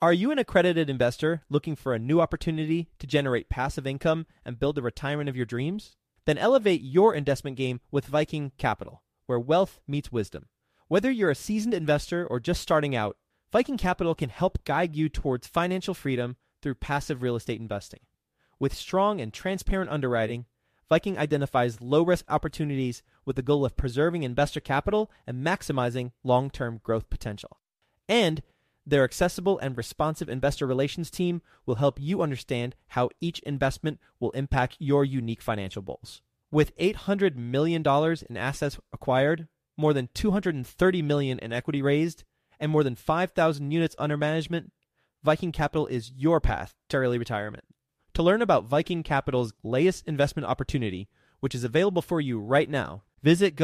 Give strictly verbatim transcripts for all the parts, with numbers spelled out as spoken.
Are you an accredited investor looking for a new opportunity to generate passive income and build the retirement of your dreams? Then elevate your investment game with Viking Capital, where wealth meets wisdom. Whether you're a seasoned investor or just starting out, Viking Capital can help guide you towards financial freedom through passive real estate investing. With strong and transparent underwriting, Viking identifies low-risk opportunities with the goal of preserving investor capital and maximizing long-term growth potential. And their accessible and responsive investor relations team will help you understand how each investment will impact your unique financial goals. With eight hundred million dollars in assets acquired, more than two hundred thirty million dollars in equity raised, and more than five thousand units under management, Viking Capital is your path to early retirement. To learn about Viking Capital's latest investment opportunity, which is available for you right now, visit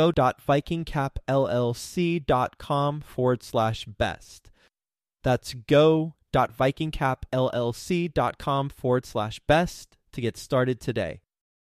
go.vikingcapllc.com forward slash best. That's go.vikingcapllc.com forward slash best to get started today.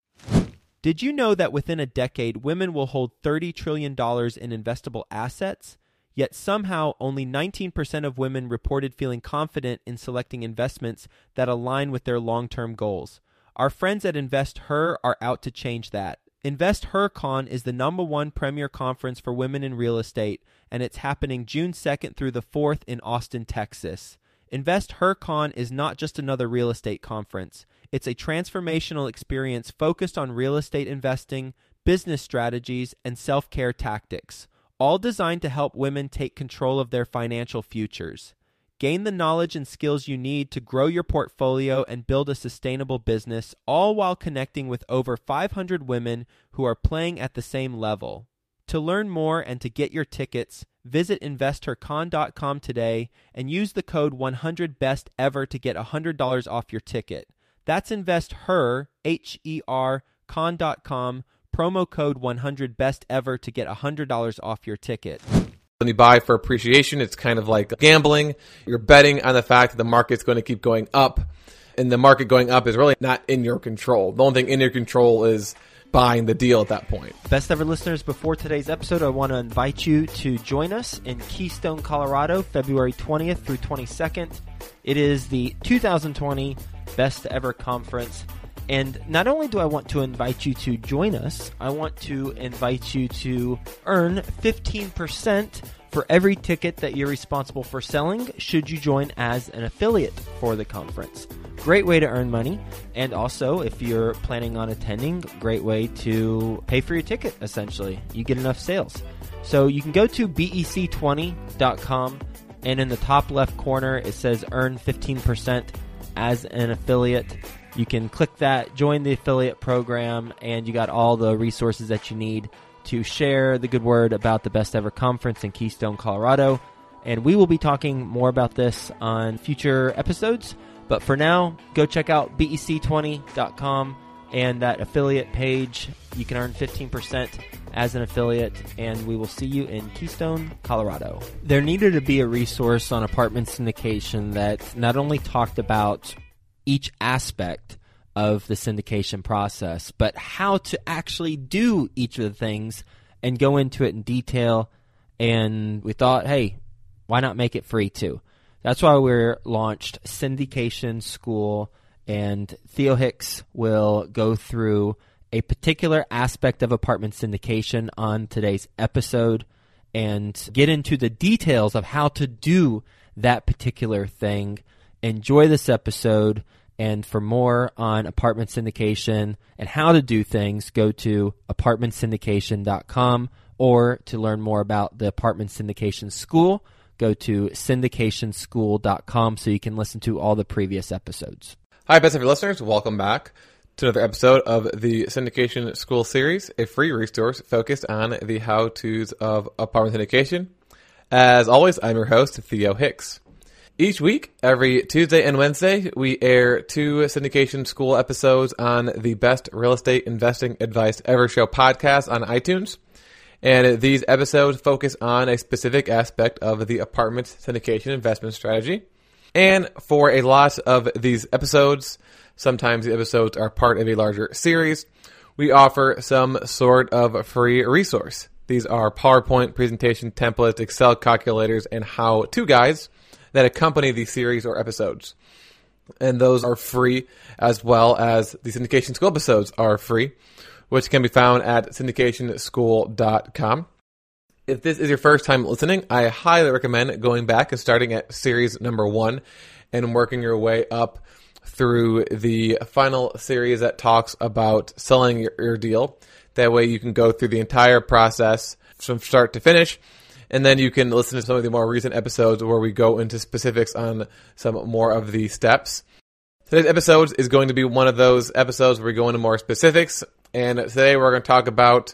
Did you know that within a decade, women will hold thirty trillion dollars in investable assets? Yet somehow only nineteen percent of women reported feeling confident in selecting investments that align with their long-term goals. Our friends at InvestHer are out to change that. InvestHerCon is the number one premier conference for women in real estate, and it's happening June second through the fourth in Austin, Texas. InvestHerCon is not just another real estate conference. It's a transformational experience focused on real estate investing, business strategies, and self-care tactics, all designed to help women take control of their financial futures. Gain the knowledge and skills you need to grow your portfolio and build a sustainable business, all while connecting with over five hundred women who are playing at the same level. To learn more and to get your tickets, visit investor con dot com today and use the code one hundred best ever to get one hundred dollars off your ticket. That's InvestHer, H E R, con dot com, promo code one hundred best ever to get one hundred dollars off your ticket. When you buy for appreciation, it's kind of like gambling. You're betting on the fact that the market's going to keep going up, and the market going up is really not in your control. The only thing in your control is buying the deal at that point. Best ever listeners, before today's episode, I want to invite you to join us in Keystone, Colorado, February twentieth through twenty-second. It is the two thousand twenty Best Ever Conference. And not only do I want to invite you to join us, I want to invite you to earn fifteen percent for every ticket that you're responsible for selling should you join as an affiliate for the conference. Great way to earn money. And also, if you're planning on attending, great way to pay for your ticket, essentially. You get enough sales. So you can go to B E C twenty dot com, and in the top left corner, it says earn fifteen percent as an affiliate. You can click that, join the affiliate program, and you got all the resources that you need to share the good word about the Best Ever Conference in Keystone, Colorado. And we will be talking more about this on future episodes. But for now, go check out B E C twenty dot com and that affiliate page. You can earn fifteen percent as an affiliate, and we will see you in Keystone, Colorado. There needed to be a resource on apartment syndication that not only talked about each aspect of the syndication process, but how to actually do each of the things and go into it in detail. And we thought, hey, why not make it free too? That's why we launched Syndication School, and Theo Hicks will go through a particular aspect of apartment syndication on today's episode and get into the details of how to do that particular thing. Enjoy this episode. And for more on apartment syndication and how to do things, go to apartment syndication dot com, or to learn more about the Apartment Syndication School, go to syndication school dot com so you can listen to all the previous episodes. Hi, Best Ever listeners. Welcome back to another episode of the Syndication School series, a free resource focused on the how-tos of apartment syndication. As always, I'm your host, Theo Hicks. Each week, every Tuesday and Wednesday, we air two Syndication School episodes on the Best Real Estate Investing Advice Ever Show podcast on iTunes. And these episodes focus on a specific aspect of the apartment syndication investment strategy. And for a lot of these episodes, sometimes the episodes are part of a larger series, we offer some sort of free resource. These are PowerPoint presentation templates, Excel calculators, and how-to guides that accompany these series or episodes. And those are free, as well as the Syndication School episodes are free, which can be found at syndication school dot com. If this is your first time listening, I highly recommend going back and starting at series number one and working your way up through the final series that talks about selling your, your deal. That way you can go through the entire process from start to finish, and then you can listen to some of the more recent episodes where we go into specifics on some more of the steps. Today's episode is going to be one of those episodes where we go into more specifics, and today we're going to talk about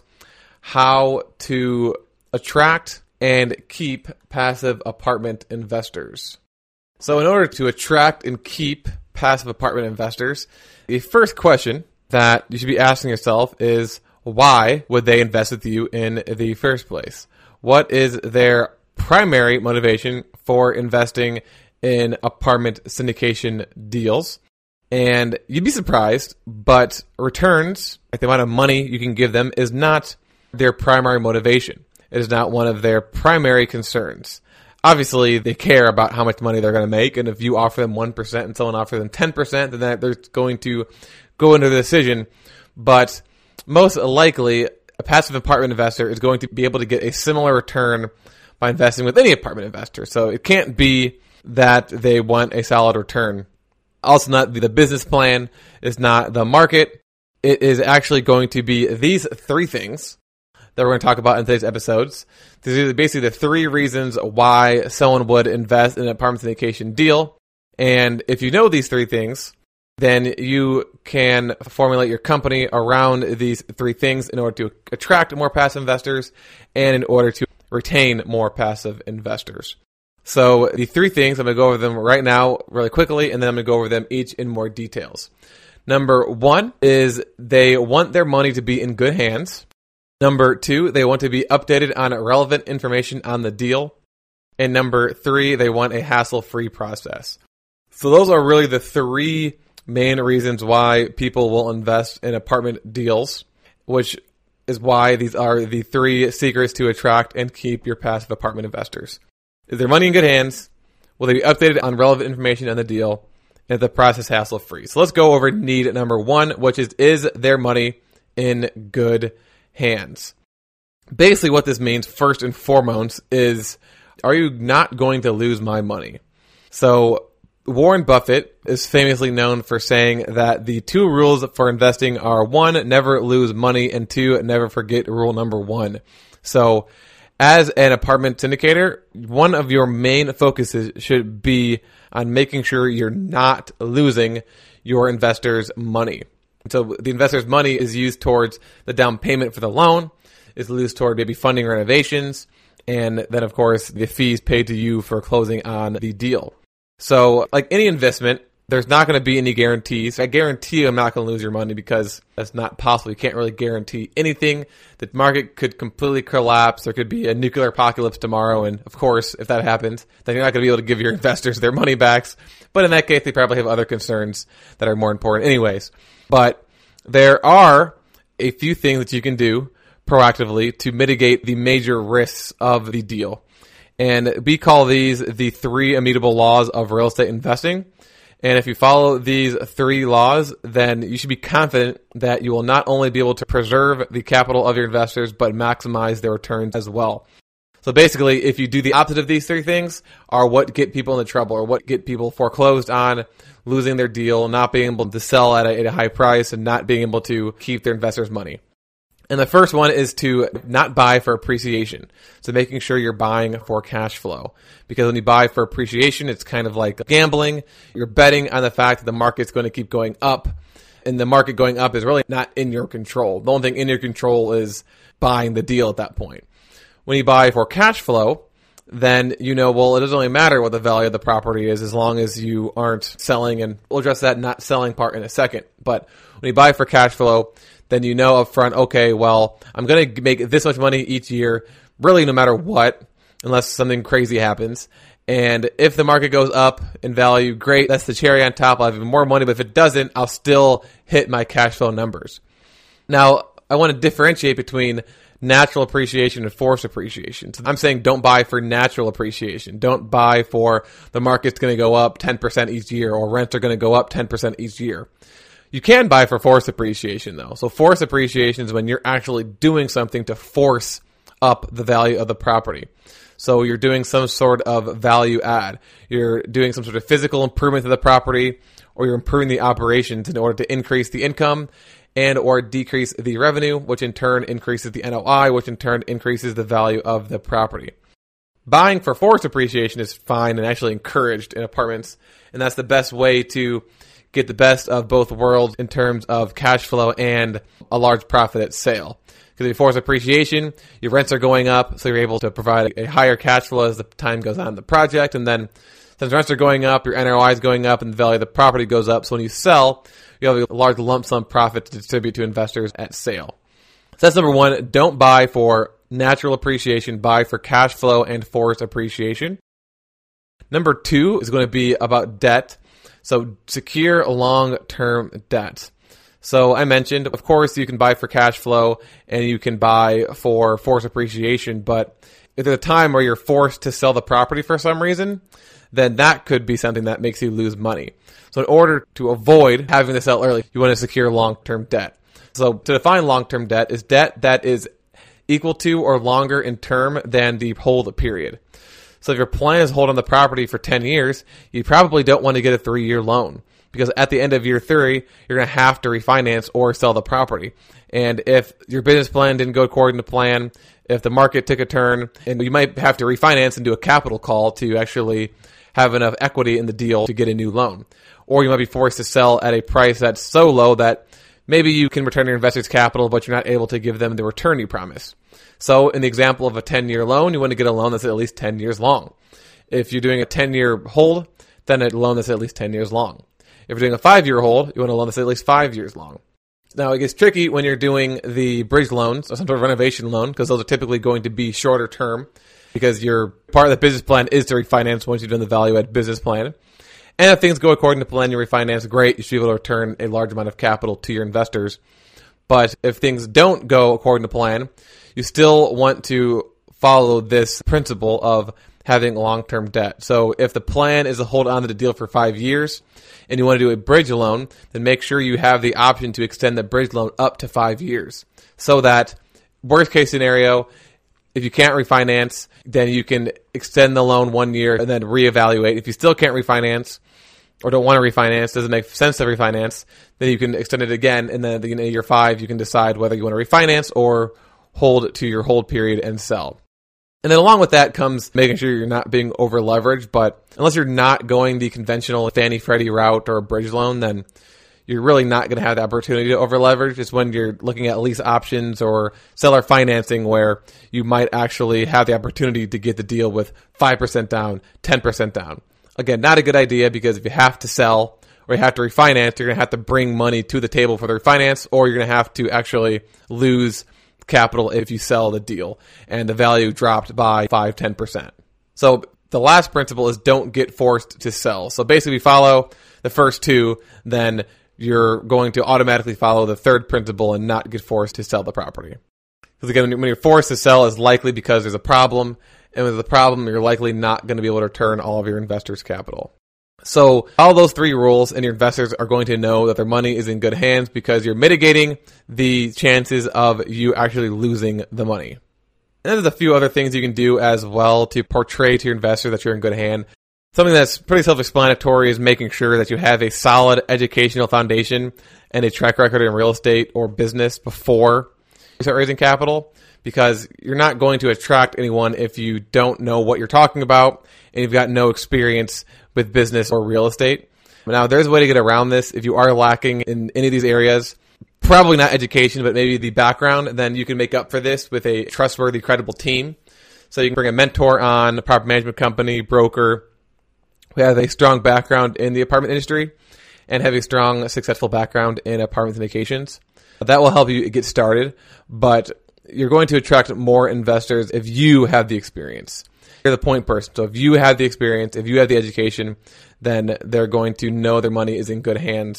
how to attract and keep passive apartment investors. So in order to attract and keep passive apartment investors, the first question that you should be asking yourself is, why would they invest with you in the first place? What is their primary motivation for investing in apartment syndication deals? And you'd be surprised, but returns, like the amount of money you can give them, is not their primary motivation. It is not one of their primary concerns. Obviously, they care about how much money they're going to make, and if you offer them one percent and someone offers them ten percent, then that they're going to go into the decision. But most likely, a passive apartment investor is going to be able to get a similar return by investing with any apartment investor. So it can't be that they want a solid return. Also, not the business plan, is not the market. It is actually going to be these three things that we're going to talk about in today's episodes. These are basically the three reasons why someone would invest in an apartment syndication deal. And if you know these three things, then you can formulate your company around these three things in order to attract more passive investors and in order to retain more passive investors. So the three things, I'm going to go over them right now really quickly, and then I'm going to go over them each in more details. Number one is they want their money to be in good hands. Number two, they want to be updated on relevant information on the deal. And number three, they want a hassle-free process. So those are really the three main reasons why people will invest in apartment deals, which is why these are the three secrets to attract and keep your passive apartment investors. Is their money in good hands? Will they be updated on relevant information on the deal? And the process hassle-free. So let's go over need number one, which is, is their money in good hands? Basically what this means, first and foremost, is, are you not going to lose my money? So Warren Buffett is famously known for saying that the two rules for investing are, one, never lose money, and two, never forget rule number one. So as an apartment syndicator, one of your main focuses should be on making sure you're not losing your investors' money. So the investor's money is used towards the down payment for the loan, is used toward maybe funding renovations, and then, of course, the fees paid to you for closing on the deal. So, like any investment, there's not going to be any guarantees. I guarantee you I'm not going to lose your money because that's not possible. You can't really guarantee anything. The market could completely collapse. There could be a nuclear apocalypse tomorrow. And, of course, if that happens, then you're not going to be able to give your investors their money back. But in that case, they probably have other concerns that are more important anyways. But there are a few things that you can do proactively to mitigate the major risks of the deal. And we call these the three immutable laws of real estate investing. And if you follow these three laws, then you should be confident that you will not only be able to preserve the capital of your investors, but maximize their returns as well. So basically, if you do the opposite of these three things, are what get people into trouble, or what get people foreclosed on, losing their deal, not being able to sell at a, at a high price, and not being able to keep their investors' money. And the first one is to not buy for appreciation. So making sure you're buying for cash flow. Because when you buy for appreciation, it's kind of like gambling. You're betting on the fact that the market's going to keep going up. And the market going up is really not in your control. The only thing in your control is buying the deal at that point. When you buy for cash flow, then you know, well, it doesn't really matter what the value of the property is as long as you aren't selling. And we'll address that not selling part in a second. But when you buy for cash flow, then you know up front, okay, well, I'm going to make this much money each year, really no matter what, unless something crazy happens. And if the market goes up in value, great, that's the cherry on top. I'll have even more money, but if it doesn't, I'll still hit my cash flow numbers. Now, I want to differentiate between natural appreciation and forced appreciation. So I'm saying don't buy for natural appreciation. Don't buy for the market's going to go up ten percent each year or rents are going to go up ten percent each year. You can buy for forced appreciation though. So forced appreciation is when you're actually doing something to force up the value of the property. So you're doing some sort of value add. You're doing some sort of physical improvement to the property, or you're improving the operations in order to increase the income and or decrease the revenue, which in turn increases the N O I, which in turn increases the value of the property. Buying for forced appreciation is fine and actually encouraged in apartments, and that's the best way to get the best of both worlds in terms of cash flow and a large profit at sale. Because if you force appreciation, your rents are going up, so you're able to provide a higher cash flow as the time goes on in the project. And then since rents are going up, your N O I is going up, and the value of the property goes up. So when you sell, you have a large lump sum profit to distribute to investors at sale. So that's number one. Don't buy for natural appreciation. Buy for cash flow and forced appreciation. Number two is going to be about debt. So secure long-term debt. So I mentioned, of course, you can buy for cash flow and you can buy for forced appreciation, but if there's a time where you're forced to sell the property for some reason, then that could be something that makes you lose money. So in order to avoid having to sell early, you want to secure long-term debt. So to define long-term debt is debt that is equal to or longer in term than the hold period. So if your plan is hold on the property for ten years, you probably don't want to get a three-year loan, because at the end of year three, you're going to have to refinance or sell the property. And if your business plan didn't go according to plan, if the market took a turn, and you might have to refinance and do a capital call to actually have enough equity in the deal to get a new loan. Or you might be forced to sell at a price that's so low that maybe you can return your investors' capital, but you're not able to give them the return you promised. So in the example of a ten-year loan, you want to get a loan that's at least ten years long. If you're doing a ten-year hold, then a loan that's at least ten years long. If you're doing a five-year hold, you want a loan that's at least five years long. Now, it gets tricky when you're doing the bridge loans, or some sort of renovation loan, because those are typically going to be shorter term, because your part of the business plan is to refinance once you've done the value-add business plan. And if things go according to plan, you refinance, great, you should be able to return a large amount of capital to your investors. But if things don't go according to plan, you still want to follow this principle of having long-term debt. So if the plan is to hold on to the deal for five years and you want to do a bridge loan, then make sure you have the option to extend the bridge loan up to five years. So that, worst case scenario, if you can't refinance, then you can extend the loan one year and then reevaluate. If you still can't refinance or don't want to refinance, doesn't make sense to refinance, then you can extend it again, and then in year five, you can decide whether you want to refinance or hold to your hold period and sell. And then along with that comes making sure you're not being over leveraged, but unless you're not going the conventional Fannie Freddie route or a bridge loan, then you're really not going to have the opportunity to over leverage. It's when you're looking at lease options or seller financing where you might actually have the opportunity to get the deal with five percent down, ten percent down. Again, not a good idea, because if you have to sell or you have to refinance, you're going to have to bring money to the table for the refinance, or you're going to have to actually lose capital if you sell the deal and the value dropped by five, ten percent. So the last principle is don't get forced to sell. So basically, if you follow the first two, then you're going to automatically follow the third principle and not get forced to sell the property. Because again, when you're forced to sell, is likely because there's a problem, and with the problem, you're likely not going to be able to return all of your investors' capital. So all those three rules, and your investors are going to know that their money is in good hands, because you're mitigating the chances of you actually losing the money. And then there's a few other things you can do as well to portray to your investor that you're in good hand. Something that's pretty self-explanatory is making sure that you have a solid educational foundation and a track record in real estate or business before you start raising capital, because you're not going to attract anyone if you don't know what you're talking about and you've got no experience with business or real estate. Now, there's a way to get around this. If you are lacking in any of these areas, probably not education, but maybe the background, then you can make up for this with a trustworthy, credible team. So you can bring a mentor on, a property management company, broker, who have a strong background in the apartment industry and have a strong, successful background in apartment syndications. That will help you get started, but you're going to attract more investors if you have the experience. You're the point person. So if you have the experience, if you have the education, then they're going to know their money is in good hands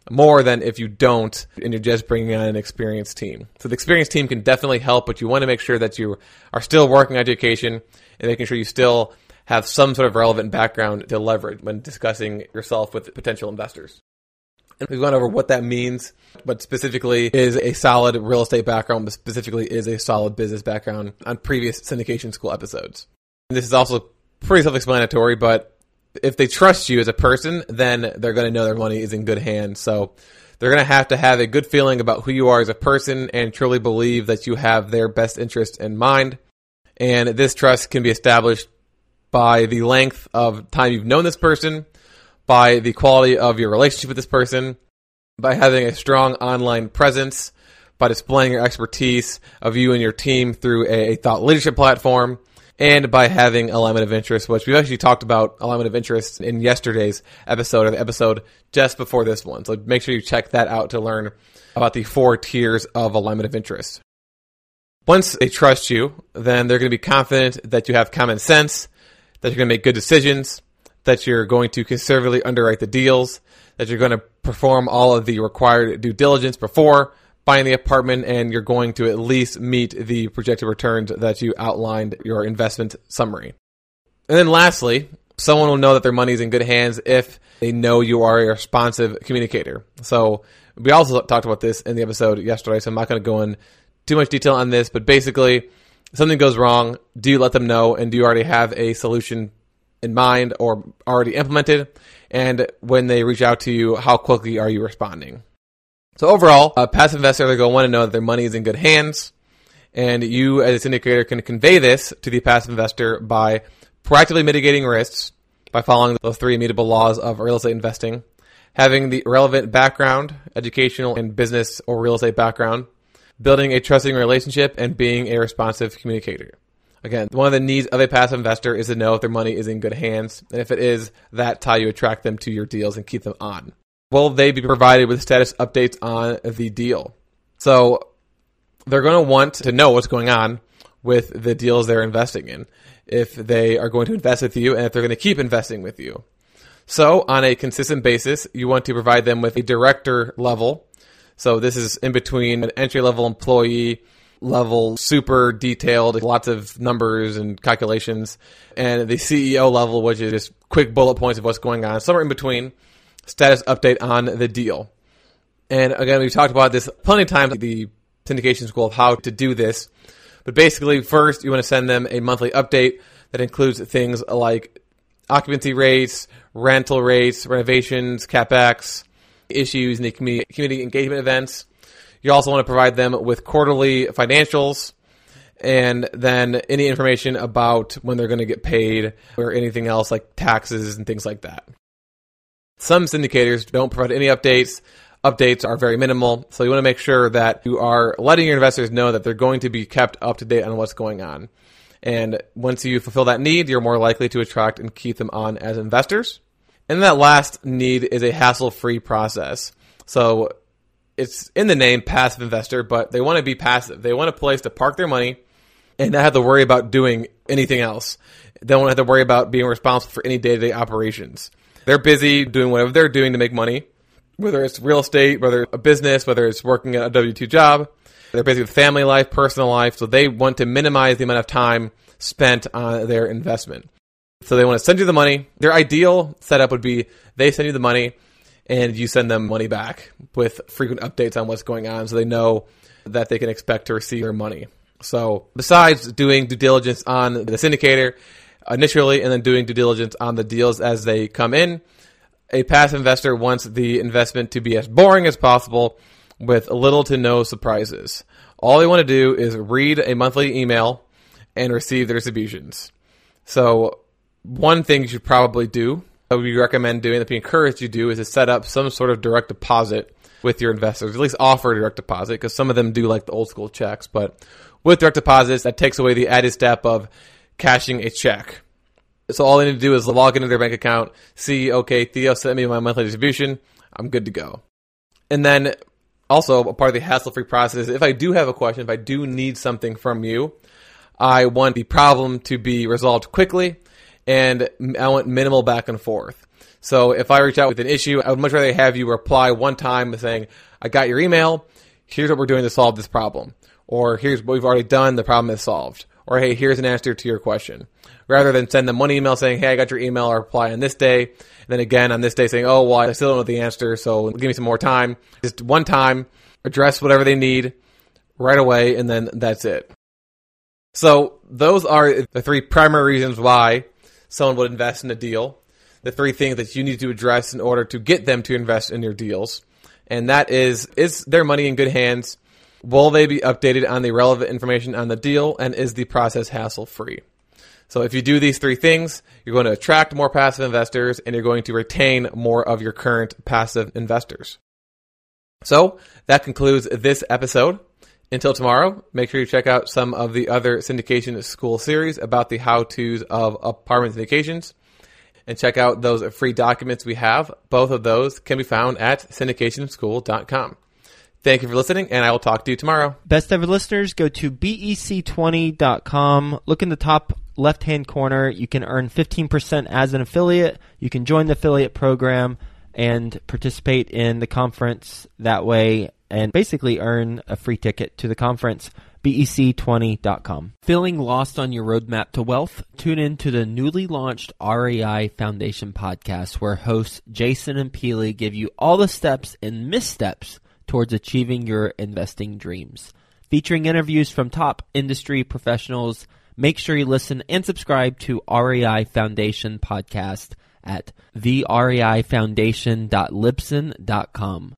more than if you don't and you're just bringing on an experienced team. So the experienced team can definitely help, but you want to make sure that you are still working education and making sure you still have some sort of relevant background to leverage when discussing yourself with potential investors. And we've gone over what that means, but specifically is a solid real estate background, but specifically is a solid business background on previous syndication school episodes. And this is also pretty self-explanatory, but if they trust you as a person, then they're going to know their money is in good hands. So they're going to have to have a good feeling about who you are as a person and truly believe that you have their best interest in mind. And this trust can be established by the length of time you've known this person, by the quality of your relationship with this person, by having a strong online presence, by displaying your expertise of you and your team through a, a thought leadership platform, and by having alignment of interest, which we've actually talked about alignment of interest in yesterday's episode, or the episode just before this one. So make sure you check that out to learn about the four tiers of alignment of interest. Once they trust you, then they're going to be confident that you have common sense, that you're going to make good decisions, that you're going to conservatively underwrite the deals, that you're going to perform all of the required due diligence before buying the apartment, and you're going to at least meet the projected returns that you outlined your investment summary. And then lastly, someone will know that their money is in good hands if they know you are a responsive communicator. So we also talked about this in the episode yesterday, so I'm not going to go in too much detail on this, but basically, if something goes wrong, do you let them know, and do you already have a solution in mind or already implemented? And when they reach out to you, how quickly are you responding? So overall, a passive investor, they're going to want to know that their money is in good hands, and you as a syndicator can convey this to the passive investor by proactively mitigating risks, by following those three immutable laws of real estate investing, having the relevant background, educational and business or real estate background, building a trusting relationship, and being a responsive communicator. Again, one of the needs of a passive investor is to know if their money is in good hands, and if it is, that's how you attract them to your deals and keep them on. Will they be provided with status updates on the deal? So they're going to want to know what's going on with the deals they're investing in, if they are going to invest with you and if they're going to keep investing with you. So on a consistent basis, you want to provide them with a director level. So this is in between an entry-level employee level, super detailed, lots of numbers and calculations, and the C E O level, which is just quick bullet points of what's going on. Somewhere in between, status update on the deal. And again, we've talked about this plenty of times at the syndication school of how to do this. But basically, first, you want to send them a monthly update that includes things like occupancy rates, rental rates, renovations, CapEx, issues in the community, community engagement events. You also want to provide them with quarterly financials, and then any information about when they're going to get paid or anything else like taxes and things like that. Some syndicators don't provide any updates. Updates are very minimal, so you want to make sure that you are letting your investors know that they're going to be kept up to date on what's going on. And once you fulfill that need, you're more likely to attract and keep them on as investors. And that last need is a hassle-free process. So it's in the name passive investor, but they want to be passive. They want a place to park their money and not have to worry about doing anything else. They don't have to worry about being responsible for any day-to-day operations. They're busy doing whatever they're doing to make money, whether it's real estate, whether it's a business, whether it's working at a W two job. They're busy with family life, personal life, so they want to minimize the amount of time spent on their investment. So they want to send you the money. Their ideal setup would be they send you the money and you send them money back with frequent updates on what's going on so they know that they can expect to receive their money. So besides doing due diligence on the syndicator initially and then doing due diligence on the deals as they come in, a passive investor wants the investment to be as boring as possible with little to no surprises. All they want to do is read a monthly email and receive their distributions. So one thing you should probably do, that we recommend doing, that we encourage you to do, is to set up some sort of direct deposit with your investors, at least offer a direct deposit, because some of them do like the old school checks. But with direct deposits, that takes away the added step of cashing a check. So all they need to do is log into their bank account, see, okay, Theo sent me my monthly distribution, I'm good to go. And then also, a part of the hassle-free process is if I do have a question, if I do need something from you, I want the problem to be resolved quickly, and I want minimal back and forth. So if I reach out with an issue, I would much rather have you reply one time saying, I got your email, here's what we're doing to solve this problem. Or here's what we've already done, the problem is solved. Or hey, here's an answer to your question. Rather than send them one email saying, hey, I got your email, I'll reply on this day. And then again on this day saying, oh, well, I still don't know the answer, so give me some more time. Just one time, address whatever they need right away, and then that's it. So those are the three primary reasons why someone would invest in a deal. The three things that you need to address in order to get them to invest in your deals. And that is, is their money in good hands? Will they be updated on the relevant information on the deal? And is the process hassle-free? So if you do these three things, you're going to attract more passive investors and you're going to retain more of your current passive investors. So that concludes this episode. Until tomorrow, make sure you check out some of the other syndication school series about the how-tos of apartment syndications. And check out those free documents we have. Both of those can be found at syndication school dot com. Thank you for listening, and I will talk to you tomorrow. Best ever listeners, go to B E C twenty dot com. Look in the top left-hand corner. You can earn fifteen percent as an affiliate. You can join the affiliate program and participate in the conference that way and basically earn a free ticket to the conference. B E C twenty dot com. Feeling lost on your roadmap to wealth? Tune in to the newly launched R E I Foundation podcast, where hosts Jason and Peely give you all the steps and missteps towards achieving your investing dreams. Featuring interviews from top industry professionals, make sure you listen and subscribe to R E I Foundation podcast at the R E I foundation dot libsyn dot com.